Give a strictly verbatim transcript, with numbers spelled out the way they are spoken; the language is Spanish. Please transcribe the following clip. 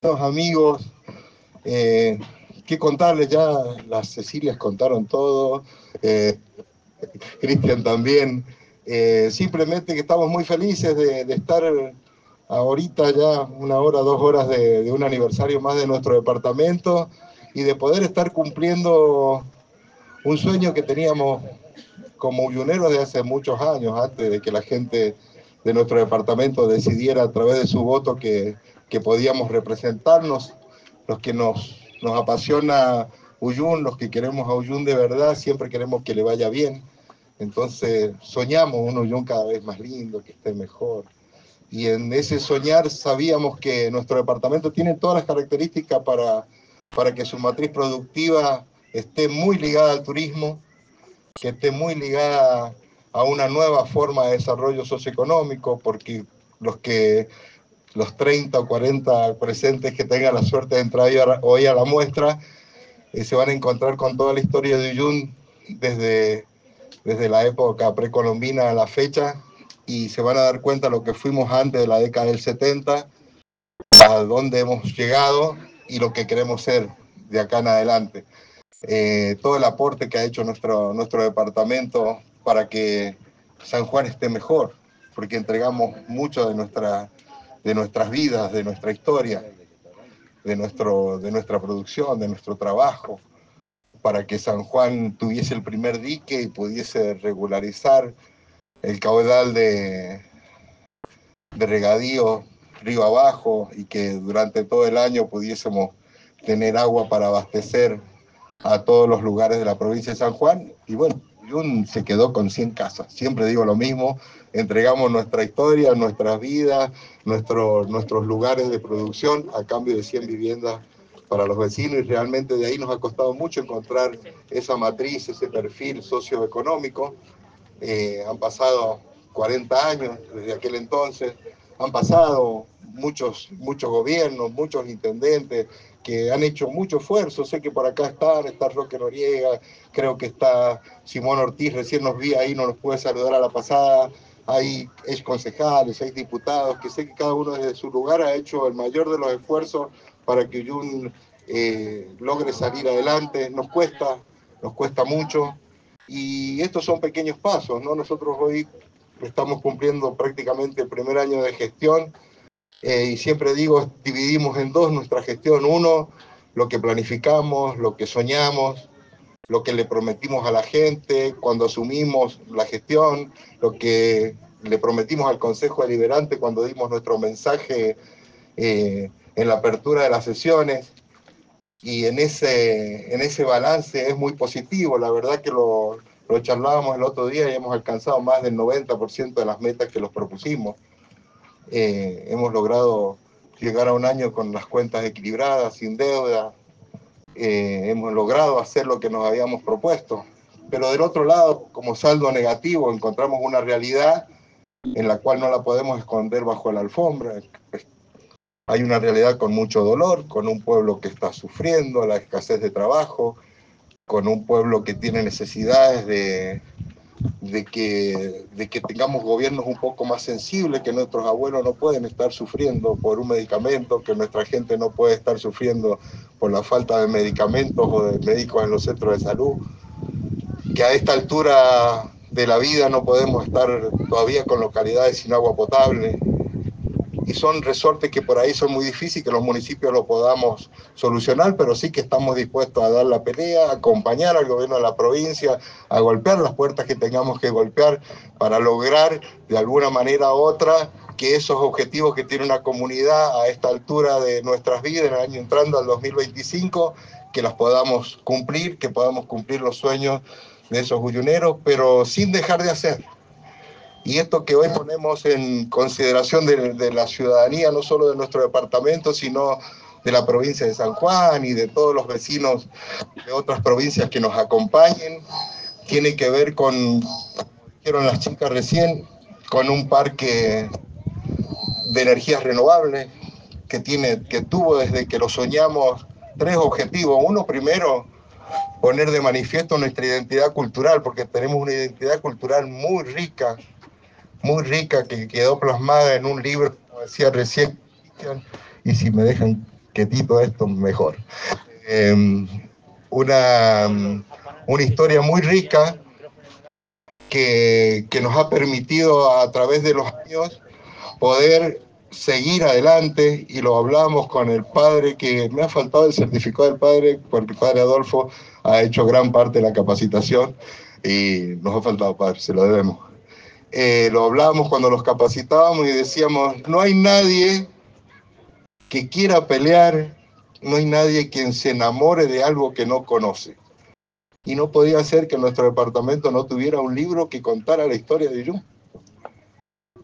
Amigos, eh, qué contarles, ya las Cecilias contaron todo, eh, Cristian también, eh, simplemente que estamos muy felices de, de estar ahorita ya una hora, dos horas de, de un aniversario más de nuestro departamento y de poder estar cumpliendo un sueño que teníamos como uyuneros de hace muchos años, antes de que la gente de nuestro departamento decidiera a través de su voto que, que podíamos representarnos. Los que nos, nos apasiona Uyun, los que queremos a Uyun de verdad, siempre queremos que le vaya bien. Entonces soñamos un Uyun cada vez más lindo, que esté mejor. Y en ese soñar sabíamos que nuestro departamento tiene todas las características para, para que su matriz productiva esté muy ligada al turismo, que esté muy ligada a una nueva forma de desarrollo socioeconómico, porque los que los treinta o cuarenta presentes que tengan la suerte de entrar hoy a la muestra, eh, se van a encontrar con toda la historia de Uyun desde, desde la época precolombina a la fecha, y se van a dar cuenta de lo que fuimos antes de la década del setenta, a dónde hemos llegado y lo que queremos ser de acá en adelante. Eh, todo el aporte que ha hecho nuestro, nuestro departamento para que San Juan esté mejor, porque entregamos mucho de, nuestra, de nuestras vidas, de nuestra historia, de, nuestro, de nuestra producción, de nuestro trabajo, para que San Juan tuviese el primer dique y pudiese regularizar el caudal de, de regadío río abajo, y que durante todo el año pudiésemos tener agua para abastecer a todos los lugares de la provincia de San Juan. Y bueno, Uyun se quedó con cien casas. Siempre digo lo mismo, entregamos nuestra historia, nuestras vidas, nuestro, nuestros lugares de producción a cambio de cien viviendas para los vecinos, y realmente de ahí nos ha costado mucho encontrar esa matriz, ese perfil socioeconómico. Eh, han pasado cuarenta años desde aquel entonces, han pasado muchos, muchos gobiernos, muchos intendentes que han hecho mucho esfuerzo. Sé que por acá están, está Roque Noriega, creo que está Simón Ortiz, recién nos vi ahí, no nos puede saludar a la pasada. Hay ex concejales, hay diputados, que sé que cada uno desde su lugar ha hecho el mayor de los esfuerzos para que Uyun eh, logre salir adelante. Nos cuesta, nos cuesta mucho, y estos son pequeños pasos, ¿no? Nosotros hoy estamos cumpliendo prácticamente el primer año de gestión, eh, y siempre digo, dividimos en dos nuestra gestión. Uno, lo que planificamos, lo que soñamos, lo que le prometimos a la gente cuando asumimos la gestión, lo que le prometimos al Consejo Deliberante cuando dimos nuestro mensaje eh, en la apertura de las sesiones. Y en ese, en ese balance es muy positivo. La verdad que lo, lo charlábamos el otro día y hemos alcanzado más del noventa por ciento de las metas que los propusimos. Eh, hemos logrado llegar a un año con las cuentas equilibradas, sin deuda. Eh, hemos logrado hacer lo que nos habíamos propuesto. Pero del otro lado, como saldo negativo, encontramos una realidad en la cual no la podemos esconder bajo la alfombra. Hay una realidad con mucho dolor, con un pueblo que está sufriendo la escasez de trabajo, con un pueblo que tiene necesidades de, de, que, de que tengamos gobiernos un poco más sensibles, que nuestros abuelos no pueden estar sufriendo por un medicamento, que nuestra gente no puede estar sufriendo por la falta de medicamentos o de médicos en los centros de salud, que a esta altura de la vida no podemos estar todavía con localidades sin agua potable. Y son resortes que por ahí son muy difíciles que los municipios lo podamos solucionar, pero sí que estamos dispuestos a dar la pelea, a acompañar al gobierno de la provincia, a golpear las puertas que tengamos que golpear para lograr de alguna manera u otra que esos objetivos que tiene una comunidad a esta altura de nuestras vidas, en el año entrando al dos mil veinticinco, que las podamos cumplir, que podamos cumplir los sueños de esos uyuneros, pero sin dejar de hacer. Y esto que hoy ponemos en consideración de, de la ciudadanía, no solo de nuestro departamento, sino de la provincia de San Juan y de todos los vecinos de otras provincias que nos acompañen, tiene que ver con, como dijeron las chicas recién, con un parque de energías renovables que, tiene, que tuvo desde que lo soñamos tres objetivos. Uno, primero, poner de manifiesto nuestra identidad cultural, porque tenemos una identidad cultural muy rica, muy rica, que quedó plasmada en un libro, como decía recién, y si me dejan quietito esto, mejor. Eh, una, una historia muy rica que, que nos ha permitido a través de los años poder seguir adelante, y lo hablamos con el padre, que me ha faltado el certificado del padre, porque el padre Adolfo ha hecho gran parte de la capacitación y nos ha faltado, padre, se lo debemos. Eh, lo hablábamos cuando los capacitábamos y decíamos, no hay nadie que quiera pelear, no hay nadie quien se enamore de algo que no conoce. Y no podía ser que nuestro departamento no tuviera un libro que contara la historia de Irún.